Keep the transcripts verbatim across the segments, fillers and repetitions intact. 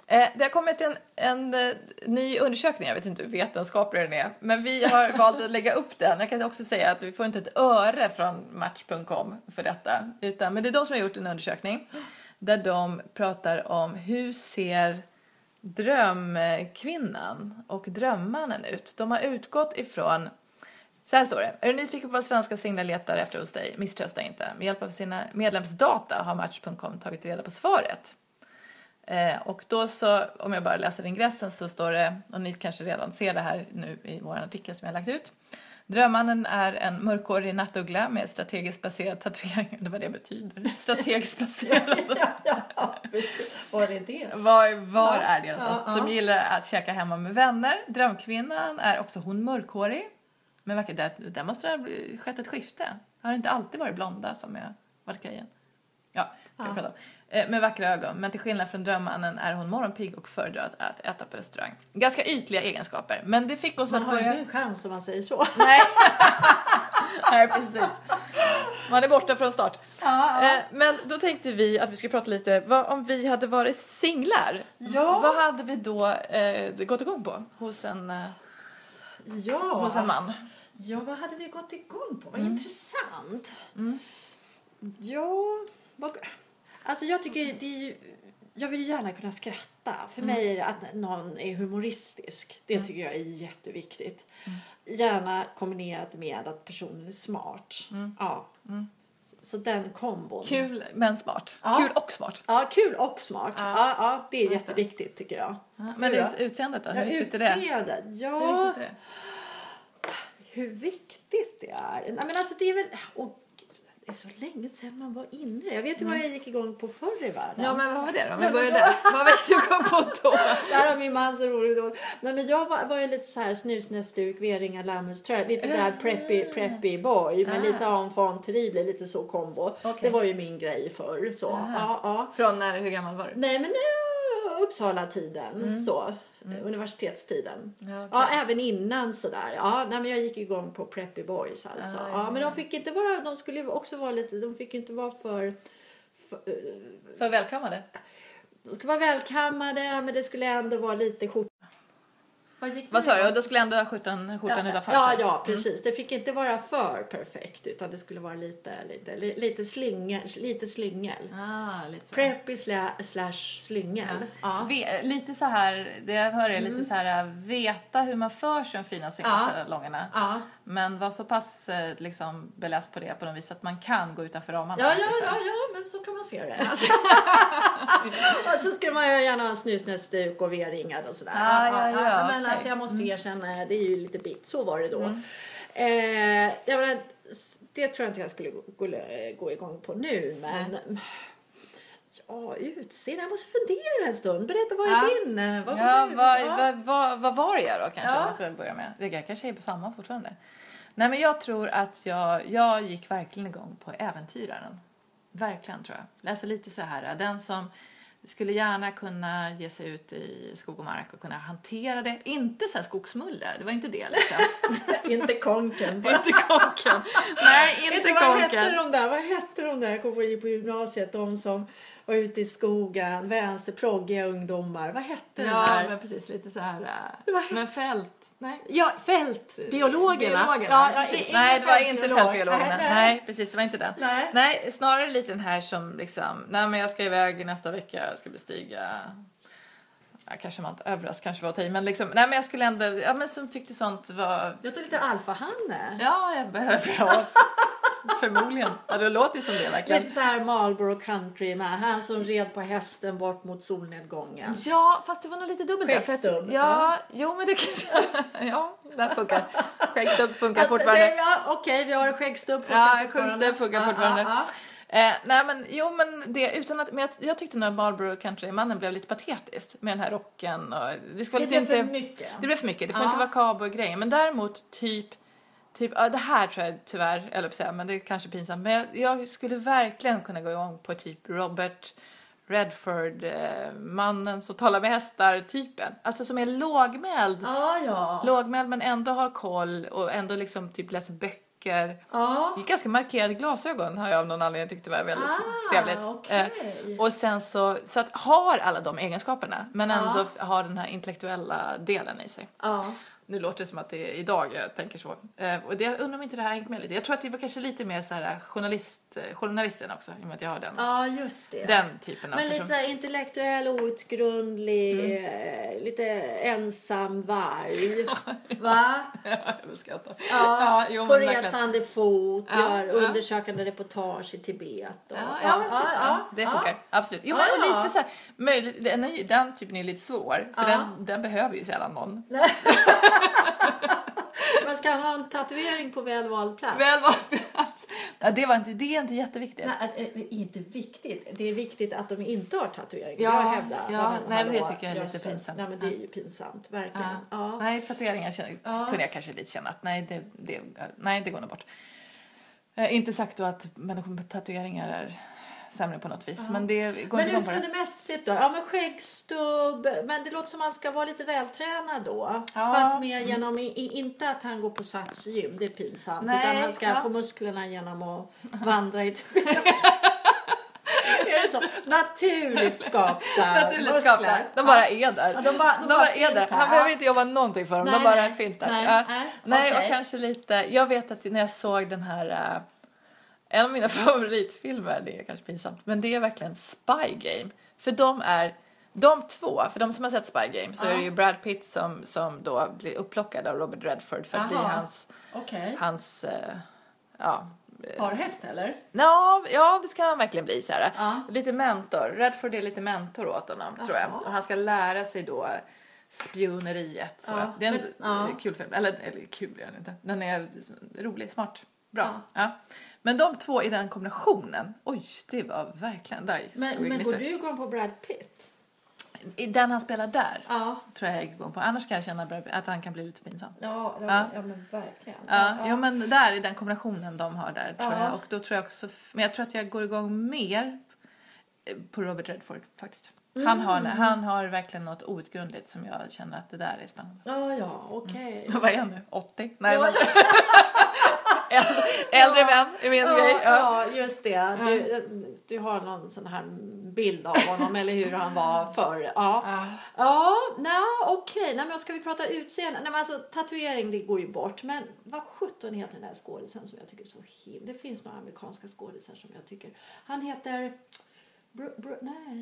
Eh, det har kommit en, en uh, ny undersökning, jag vet inte hur vetenskaplig den är, men vi har valt att lägga upp den. Jag kan också säga att vi får inte ett öre från Match punkt com för detta, utan, men det är de som har gjort en undersökning där de pratar om hur ser drömkvinnan och drömmannen ut. De har utgått ifrån, så här står det: är du nyfiken på vad svenska singlar letar efter hos dig? Misströsta inte. Med hjälp av sina medlemsdata har Match punkt com tagit reda på svaret. Eh, och då så, om jag bara läser ingressen så står det, och ni kanske redan ser det här nu i vår artikel som jag har lagt ut. Drömmannen är en mörkhårig nattuggla med strategiskt placerad tatuering. Det var det betyder. Strategiskt placerad. ja, ja, var är det? Var, var ja, är det någonstans? Ja, som ja. gillar att käka hemma med vänner. Drömkvinnan är också hon mörkhårig. Men verkar det, det måste ha skett ett skifte. Har det inte alltid varit blonda som är varit grejen? Ja, jag ja. prata om. Med vackra ögon, men till skillnad från drömmannen är hon morgonpigg och föredrar att äta på restaurang. Ganska ytliga egenskaper, men det fick oss man att börja... börja... Man har ju en chans om man säger så. Nej, Nej precis. Man är borta från start. Ja, ja. Men då tänkte vi att vi skulle prata lite, vad, om vi hade varit singlar. Ja. Vad hade vi då eh, gått igång på hos en, eh, ja. hos en man? Ja, vad hade vi gått igång på? Vad mm. intressant. Mm. Ja, vad... Alltså jag tycker det är ju, jag vill gärna kunna skratta. För mm. mig är det att någon är humoristisk. Det mm. tycker jag är jätteviktigt. Mm. Gärna kombinerat med att personen är smart. Mm. Ja. Mm. Så den kombon. Kul men smart. Ja. Kul och smart. Ja, kul och smart. Ja, ja, ja det är jätteviktigt tycker jag. Ja, men ut, utseendet då? Hur ja, viktigt är det? Utseendet, ja. Hur viktigt är det? Hur viktigt det är? Nej, men alltså det är väl... Och, det är så länge sedan man var inne. Jag vet ju mm. vad jag gick igång på förr i världen. Ja, men vad var det då? Om vi började där. Vad växte du igång på då? Där har min man så roligt då. Nej, men jag var, var ju lite så här snusnäsduk, V-ringar, lammuströ. Lite där preppy, preppy boy. Med ah. lite enfant terrible, lite så kombo. Okay. Det var ju min grej förr. Så. Ja, ja. Från när, hur gammal var du? Nej, men uh, Uppsala-tiden. Mm. Så. Mm. Universitetstiden. Ja, okay. Ja, även innan sådär. Ja, nej, men jag gick igång på Preppy Boys alltså. Ah, ja, ja, men de fick inte vara, de skulle också vara lite, de fick inte vara för för, för välkammade. De skulle vara välkammade, men det skulle ändå vara lite skjort. Vad, Vad sa du? Och då skulle ändå ha skjortan, skjortan ja, utanför. Ja, ja, precis. Mm. Det fick inte vara för perfekt, utan det skulle vara lite lite lite slyngel, lite slyngel. Ah, lite så. Preppy slash, slash slyngel. Ja. Ja. Lite så här, det jag hör är mm. lite så här veta hur man för sig de fina salongerna. Ja. Men var så pass liksom beläst på det på något vis att man kan gå utanför ramarna. Ja, ja, ja, ja, men så kan man se det. Och så ska man ju gärna ha en snusnäsduk och V-ringar och sådär. Ah, ja, ja, ja, men okay. alltså jag måste erkänna, det är ju lite bit. Så var det då. Mm. Eh, jag menar, det tror jag inte jag skulle gå, gå igång på nu, men... Mm. Ja, utseende. Jag måste fundera en stund. Berätta, vad är ja. din? Vad var ja, du? vad, ja. vad, vad, vad var jag då kanske? Ja. Jag ska börja med. Det kanske är på samma fortfarande. Nej, men jag tror att jag, jag gick verkligen igång på äventyraren. Verkligen tror jag. Alltså lite så här. Den som skulle gärna kunna ge sig ut i skog och mark och kunna hantera det. Inte så här skogsmulle. Det var inte det liksom. Inte konken. Inte konken. Nej, inte, inte konken. Vad hette de där? Vad hette de där? Jag kom på gymnasiet. De som var ute i skogen. Vänster, proggiga ungdomar. Vad hette ja, de där? Ja, men precis. Lite så här. Men fält. Nej. Ja, fält. Biologerna. Biologerna. Ja, ja, precis. Nej, det var inte fältbiologerna. Nej, nej, precis. Det var inte den. Nej. nej, snarare lite den här som liksom. Nej, men jag ska iväg nästa vecka. Jag ska bestiga. Ja, kanske man inte överraskad kanske var tid, men liksom, nej men jag skulle ändå, ja men som tyckte sånt var... Jag tar lite alfahanne. Ja, jag behöver, ja, förmodligen. Ja, det låter som det verkligen. Lite så här Marlboro Country med han som red på hästen bort mot solnedgången. Ja, fast det var nog lite dubbelt där. Skäggstubb. Ja, ja, jo men det kan ja, där funkar. Skäggstubb funkar alltså, fortfarande. Det, ja, okej, vi har en skäggstubb funkar ja, fortfarande. Skäggstubb funkar fortfarande. Ja, ja, ja. Eh, nej men jo men det utan att men jag, jag tyckte när Marlboro Country mannen blev lite patetiskt med den här rocken och det ska det liksom blev inte för mycket. Det blev för mycket. Det får ja. inte vara cowboy grejer, men däremot typ typ ja, det här tror jag tyvärr eller på säga men det är kanske pinsamt, men jag, jag skulle verkligen kunna gå igång på typ Robert Redford eh, mannen som talar med hästar typen. Alltså som är lågmäld. Ja, ja. Lågmäld men ändå har koll och ändå liksom typ läser böcker socker. Ja. Ganska markerade glasögon har jag av någon anledning tyckt det var väldigt Ah, trevligt. okay. Eh, och sen så, så att har alla de egenskaperna men ändå Ja. har den här intellektuella delen i sig. Ja. Nu låter det som att det är idag jag tänker så. Eh, och det, jag undrar om inte det här hängt med lite. Jag tror att det var kanske lite mer så här journalist, journalisten också, i och med att jag har den, Ja, just det. den typen av Men person. lite så här intellektuell, outgrundlig, Mm. eh, lite ensam varg. Va? Ja, jag vill skratta. Ja, Ja, jo, på men verkligen. resande fot, Ja, gör ja. undersökande reportage i Tibet. Och, Ja, ja, men precis. Ja, det funkar. Absolut. Jo, men Ja. lite så här, möjligt, den, är, ju- den typen är ju lite svår. För Ja. den, den behöver ju sällan någon. Men ska han ha en tatuering på välvald plats? Väl var ja, det, var inte, det är inte jätteviktigt. Nej, att, eh, inte viktigt. Det är viktigt att de inte har tatuering. Ja, jag hävdar. ja, men, nej, men det hallå, tycker jag är lite jösses. pinsamt. Nej, men det är ju pinsamt. Verkligen. Ja. Ja. Nej, tatueringar känner, Ja. kunde jag kanske lite känna att nej, det, det, nej, det går nog bort. Eh, inte sagt då att människor med tatueringar är sämre på något vis. Ja. Men det går Men inte igång på det. utseendemässigt då? Ja, men skäggstubb. Men det låter som att man ska vara lite vältränad då. Ja. Fast mer genom, i, inte att han går på satsgym. Det är pinsamt. Nej, utan han ska ja. få musklerna genom att vandra i Är det så? Naturligt skapta Naturligt muskler. skapta. De bara är där. Ja, de bara, de De bara bara är där. finns Han behöver inte jobba någonting för dem. Nej, de bara nej, finns där. nej, ja. nej, nej okej. och kanske lite. Jag vet att när jag såg den här. Uh, en av mina favoritfilmer. Det är kanske pinsamt. Men det är verkligen Spy Game. För de är. De två. För de som har sett Spy Game. Så Ja. är det ju Brad Pitt som, som då blir upplockad av Robert Redford. För att bli Aha. hans. Okej. Hans. Uh, ja. Har häst eller? Ja, ja, det ska han verkligen bli så här. Ja. Lite mentor. Redford är lite mentor åt honom, tror jag. Jaha. Och han ska lära sig då spioneriet. Så. Ja, Det är en men- ja. kul film. Eller, eller kul är den inte. Den är rolig, smart, bra. Ja. Ja. Men de två i den kombinationen, oj, det var verkligen, där Men, slog men gnistor. går du igång på Brad Pitt? I den han spelar där, Ja. tror jag jag går på. Annars kan jag känna att han kan bli lite pinsam. Ja, ja, Ja. ja men verkligen. Ja, Jo, men där i den kombinationen de har där, tror Ja. jag. Och då tror jag också, men jag tror att jag går igång mer på Robert Redford faktiskt. Han, Mm. har, han har verkligen något outgrundligt som jag känner att det där är spännande. Ja, ja, okej. Vad är han nu? åttio? Nej, Ja. men... äldre, äldre män är min grej. Ja, Ja. ja, just det. Du, du har någon sån här bild av honom eller hur han var förr. Ja, Ja. ja nej, okej. Nej, men ska vi prata utseende? Nej, men alltså tatuering, det går ju bort. Men vad sjutton heter den där skådisen som jag tycker är så himla... Det finns några amerikanska skådisar som jag tycker... Han heter... Bro, bro, nej.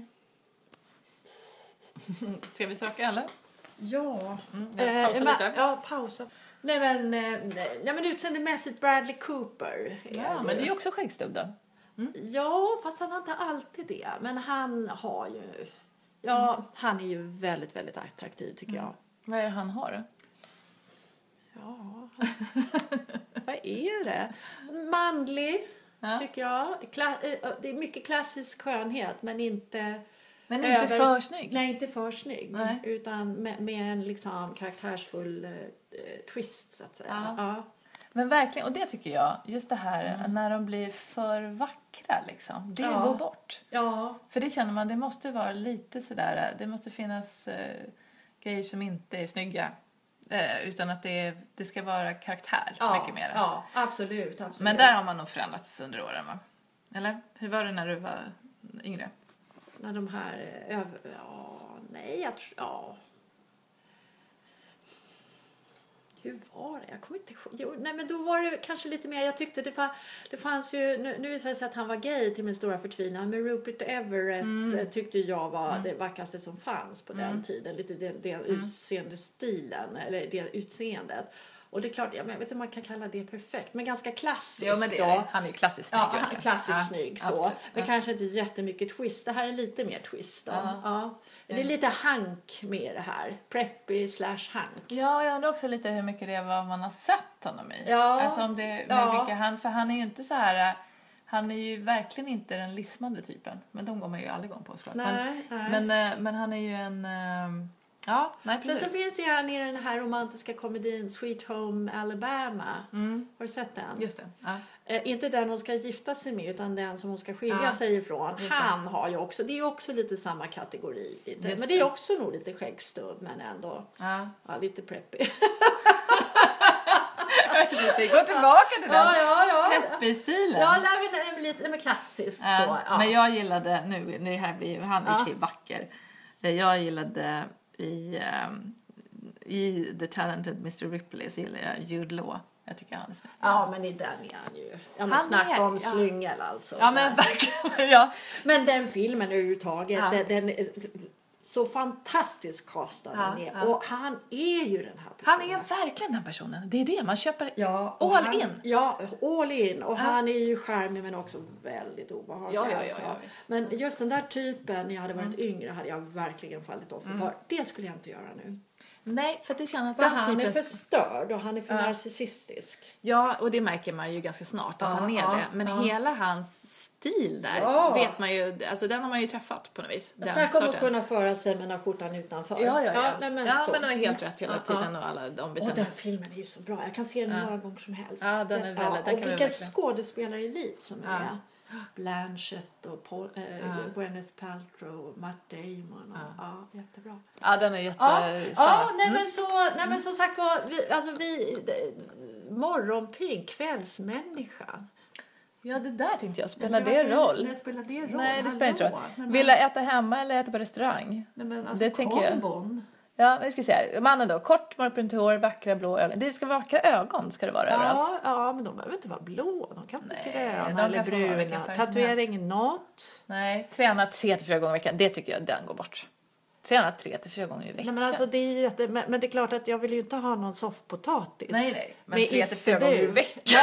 Ska vi söka eller? Ja. Mm, ja, Eh, pausa men- lite. Ja, pausa. Nej men, eh, nej, men utseendemässigt Bradley Cooper. är Ja, men det är ju också skäggstubb då. Ja, fast han har inte alltid det. Men han har ju... Ja, han är ju väldigt, väldigt attraktiv tycker jag. Vad är det han har? Ja. Vad är det? Manlig, Ja. tycker jag. Kla- eh, det är mycket klassisk skönhet, men inte... Men inte över- för snygg. Nej, inte för snygg. Nej. Utan med, med en liksom karaktärsfull eh, twist, så att säga. Ja. Ja. Men verkligen, och det tycker jag, just det här när de blir för vackra liksom, det Ja. går bort. Ja. För det känner man, det måste vara lite sådär, det måste finnas eh, grejer som inte är snygga. Eh, utan att det, är, det ska vara karaktär Ja, mycket mer. ja, absolut, absolut. Men där har man nog förändrats under åren, va? Eller? Hur var det när du var yngre? När de här... eh, Över, ja, nej, jag tror... Ja. Hur var det? Jag kommer inte ihåg. Jo, nej, men då var det kanske lite mer... Jag tyckte det, var, det fanns ju... Nu, nu visade det sig att han var gay till min stora förtvivlan. Men Rupert Everett mm. tyckte jag var mm. det vackraste som fanns på mm. den tiden. Lite den, den mm. utseendestilen. Eller det utseendet. Och det är klart, jag vet inte om man kan kalla det perfekt. Men ganska klassiskt. Jo, men det är det. Han är ju klassiskt snygg. Ja, verkligen. klassiskt Ja, snygg så. absolut. Men Ja. kanske inte jättemycket twist. Det här är lite mer twist då. Ja. Ja. Det är lite hank med det här. Preppy slash hank. Ja, jag undrar också lite hur mycket det är vad man har sett honom i. Ja. Alltså om det, med Ja. vilka han, för han är ju inte så här, han är ju verkligen inte den lismande typen. Men de går man ju aldrig igång på såklart. Nej, Men, nej. men, eh, men han är ju en, eh, ja, nej Sen precis. så finns ju han i den här romantiska komedin Sweet Home Alabama. Mm, Har du sett den? just det. Ja. Eh, inte den hon ska gifta sig med utan den som hon ska skilja Ja. sig ifrån. Just det. Han har ju också, det är ju också lite samma kategori. Lite. Just Men det är det. också nog lite skäggstubb men ändå Ja. ja, lite preppy. Vi fick gå tillbaka till den. Ja, ja, ja. Peppy-stilen. Ja, det är lite det är klassiskt. Ja, så, ja. Men jag gillade, nu det här blir, han är Ja. i och för sig vacker. Jag gillade i, um, i The Talented mister Ripley så gillar jag Jude Law. Jag tycker han är snygg. Ja, men i den är han ju. Ja, men Han snacka är- om ja. slyngel alltså. Ja, men verkligen. Ja. Men den filmen överhuvudtaget, Ja. den, den är så fantastiskt castad Ja, den är. ja. Och han är ju den här Han personen. är verkligen den personen. Det är det, man köper Ja, och all han, in. Ja, all in. Och han är ju charmig men också väldigt obehaglig. Ja, ja, ja, alltså. ja, visst. Men just den där typen, när jag hade varit yngre, hade jag verkligen fallit offer Mm. för. Det skulle jag inte göra nu. Nej, för det känns att För den han är typen... för störd och han är för Ja. narcissistisk. Ja, och det märker man ju ganska snart att Ja, han är ja, det. Men ja. hela hans stil där Ja. vet man ju, alltså den har man ju träffat på något vis. Den Snacka om att sorten. kunna föra sig med den skjortan utanför. Ja, ja, ja. nej, men ja, så. men de är helt rätt hela Ja, tiden och alla de Och bitarna. den filmen är ju så bra. Jag kan se den hur Ja. många gånger som helst. Ja, den är väldigt- den och kan vi vilken verkligen- skådespelarelit som är Ja. med. Blanchett och Paul, eh, Ja. Gwyneth Paltrow och Matt Damon. Och, ja. jättebra. Ja, den är Ja, jättespännande. ja nej, men så, nej men som sagt var, vi, alltså vi, det- morgonpigg, kvällsmänniska. Ja, det där tänkte jag. Spelar Men det varför- roll? Nej, spelar det roll? Nej, det spelar inte roll. Hallå? Nej, men- Vill jag äta hemma eller äta på restaurang? Nej, men alltså det tänker jag. kombon. Ja, vi ska se här. Mannen då. Kort, mörkbrunt hår, vackra blå ögon. Det ska vara vackra ögon ska det vara överallt. Ja, ja, men de behöver inte vara blå. De kan vara Nej, gröna de eller kan få vara vilken bruna. färg som Tatuering, något. Nej, träna tre till fyra gånger i veckan. Det tycker jag den går bort. Träna tre till fyra gånger i veckan. Nej, men, alltså, det är ju jätte, men, men det är klart att jag vill ju inte ha någon soffpotatis. nej, nej. Men med tre till fyra gånger i isterbuk. veckan.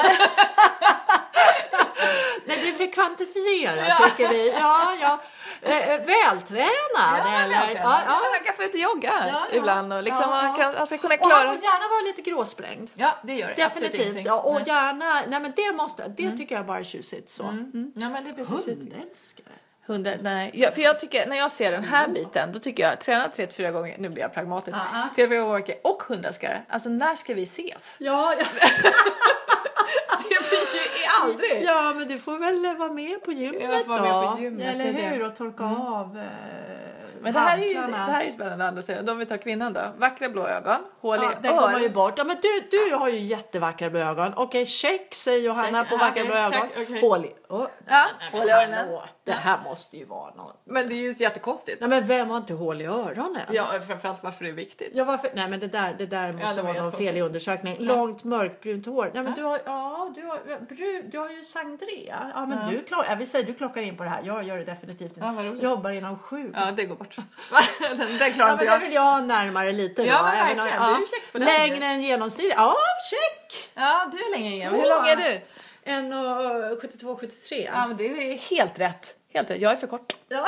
Nej, det är för kvantifierat tycker vi. Ja, ja. Eh, eh, vältränad Ja, eller? ja, Ja, ja. Han kan få ut och jogga Ja, ja. ibland och liksom Ja, ja. Han, kan, han ska kunna Och han klara... får gärna vara lite gråsprängd. Ja, det gör det. Absolut Definitivt. ingenting. Ja, och Nej. gärna, nej men det måste, det tycker jag bara är tjusigt så. Mm. Ja, men det är precis. Hundälskare. Hundar, nej. Ja, för jag tycker, när jag ser den här biten, då tycker jag träna tre till fyra gånger, nu blir jag pragmatisk, Ja, ja. tre till fyra gånger i veckan och hundälskare. Alltså när ska vi ses? Ja, ja. Det blir ju aldrig. Ja, men du får väl vara med på gymmet Jag får vara med då. på gymmet, Eller det är det. hur? Och torka av eh, Men det här är ju, det hantlarna. här är ju spännande andra sidan. De vill ta kvinnan då. Vackra blå ögon, hål Ja, i den kommer ju öron. bort. Ja, men du, du har ju jättevackra blå ögon. Okej, check säger Johanna Check. på Ja, vackra okej, blå ögon. check, okej. Hål i... Oh, Ja, nej, hål men i öronen. hallå, det här måste ju vara något. Men det är ju så jättekonstigt. Nej, men vem har inte hål i öronen? Ja, framförallt varför det är viktigt. Ja, varför? Nej, men det där, det där måste det var vara någon jättekonstigt. fel i undersökningen. Långt mörkbrunt hår. Nej, men Ja. du har, ja, du har, brun, du har ju sangria. Ja, men Ja. du, klock, ja, vi säger du klockar in på det här. Jag gör det definitivt inte. Ja, vad roligt. Jobbar inom sjuk. Ja, det går bort. den, den klarar Ja, inte men jag. det vill jag ha närmare lite då. Ja, men Även om- verkligen. Du är check på den. Längre än genomsnitt. Ja, check! Ja, du är länge igen. Två. Hur lång är du? en sjuttiotvå sjuttiotre. Ja, men det är helt rätt. Helt rätt. Jag är för kort. Ja.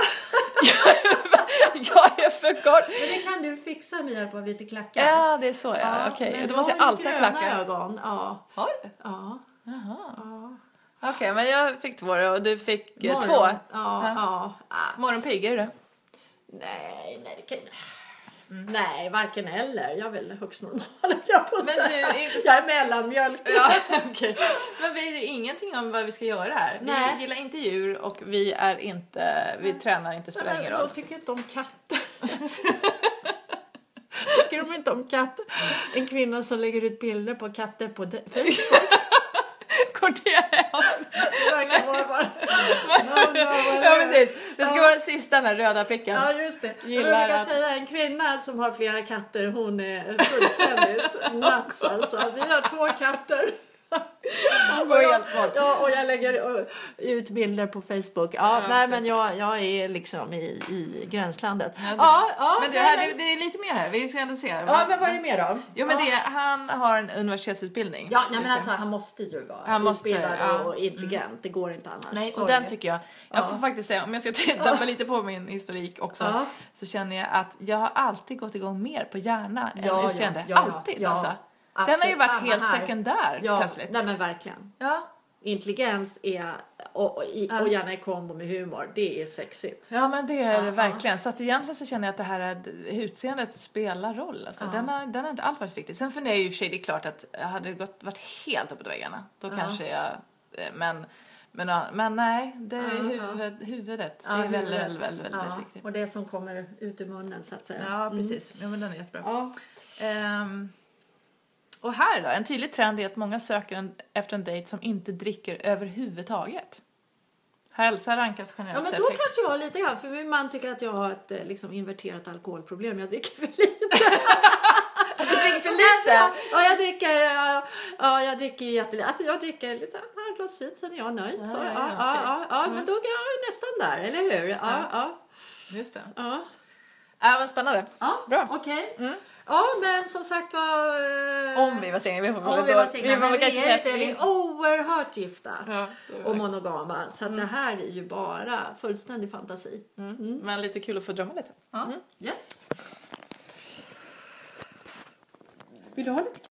Jag är för kort. Men det kan du fixa med hjälp av lite klackar. Ja, det är så. Ja. Okej, men då måste jag har alltid ha gröna klackar. ögon. Ja. Har du? Ja. Jaha. ja. Okej, men jag fick två då och du fick eh, Morgon. två. Ja, ja. Ah. Morgonpigg, är du? Nej, nej, det kan Nej, varken eller. Jag är väl högst normal. Jag, på Men säga. du är inte så- jag är mellanmjölk. Ja, okej. Men vi vet ingenting om vad vi ska göra här. Vi Nej. gillar inte djur och vi är inte, vi tränar inte, spelar ingen roll. Jag tycker inte om katter. Tycker de inte om katter? En kvinna som lägger ut bilder på katter på de- Facebook. Verkar vara bara... No, no, Ja, precis. Det ska Ja. vara den sista, den här röda pricken. Ja, just det. Gillar Jag brukar att- säga en kvinna som har flera katter, hon är fullständigt nuts alltså. Vi har två katter. Hon går helt bort. Ja, och jag lägger uh, ut bilder på Facebook. Ja, Ja, nej, precis. men jag, jag är liksom i, i gränslandet. Ja, det- Ja, ja, Men du, nej, här, men- det, det är lite mer här. Vi ska ändå se. Ja, men vad är det mer då? Jo, men ja. det, han har en universitetsutbildning. Ja, nej, men Vi ser. alltså, han måste ju vara Han måste, utbildad ja. och intelligent. Det går inte annars. Nej, och Sorry. den tycker jag. Jag Ja. får faktiskt säga, om jag ska titta lite på min historik också, Ja. så känner jag att jag har alltid gått igång mer på hjärna Ja, än utseende. ja, ja, alltid ja. alltså. Den har ju Absolut, varit samma helt här. sekundär Ja, plötsligt. nej men verkligen. Ja. Intelligens är, och, och, i- Ja. och gärna i kombo med humor, det är sexigt. Ja, men det är det Ja. verkligen. Så att egentligen så känner jag att det här är- utseendet spelar roll. Alltså, Ja. den, har, den har inte allt varit viktigt. Sen funderar jag ju i och för sig, det är klart att hade det gått, varit helt uppåt väggarna, då Ja. kanske jag... eh, Men, men, ja, men nej, det är Ja, huvud, huvudet. Det Ja, är väldigt, huvudet. väldigt, väldigt, väldigt, ja. viktigt. Och det som kommer ut ur munnen så att säga. Ja, Mm. precis. Ja, men den är jättebra. Ja. Ehm, Och här då, en tydlig trend är att många söker en, efter en dejt som inte dricker överhuvudtaget. Hälsa rankas generellt Ja, men sett då högt. kanske jag har lite grann, för min man tycker att jag har ett eh, liksom inverterat alkoholproblem. Jag dricker för lite. Du dricker för lite? Ja, jag dricker, ja, ja, jag dricker ju jättelite. Alltså jag dricker lite här glas vin, sen är jag nöjd. Så, Ja, ja, ja, ja, okej. ja, ja, Mm. men då är jag nästan där, eller hur? Ja, Ja. ja. Just det. Ja, Ja, vad spännande. ja. Bra. Okej. Mm. Ja, men som sagt var... eh, Om vi var singlar. Vi får, Om väl vi då- var singlar, vi får men väl vi kanske är säga inte, att vi vi... är oerhört gifta. Ja, det var Och det. monogama. Så att det här är ju bara fullständig fantasi. Mm. Men lite kul att få drömma lite. Ja. Yes. Vill du ha lite